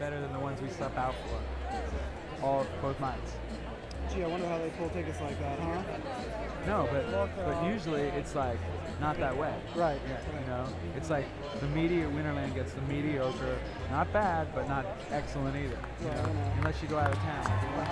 better than the ones we slept out for. Both nights. Gee, I wonder how they pull tickets like that, huh? No, but usually it's like not that way. Right. Yeah, it's like the Winterland gets the mediocre, not bad, but not excellent either. Unless you go out of town.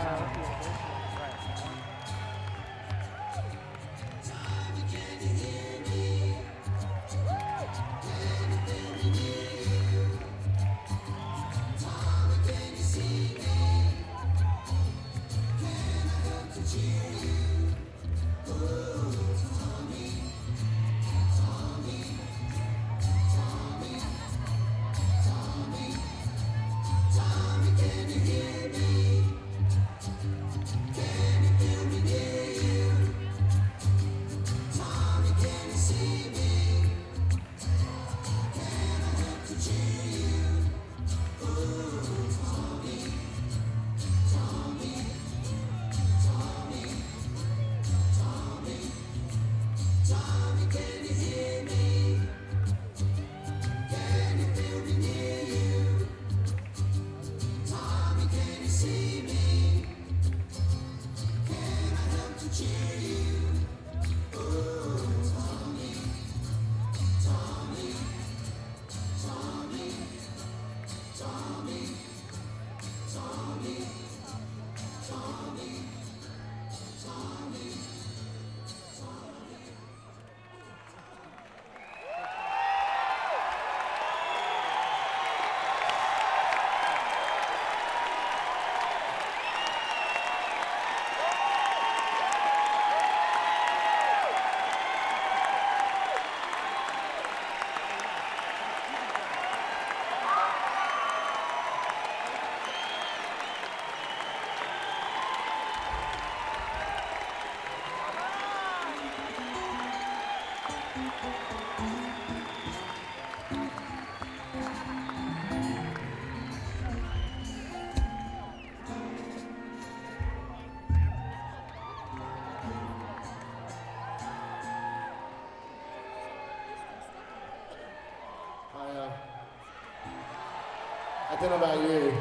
I don't know about you.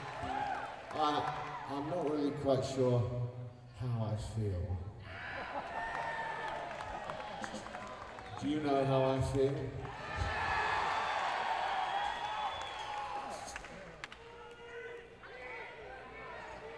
I'm not really quite sure how I feel. Do you know how I feel?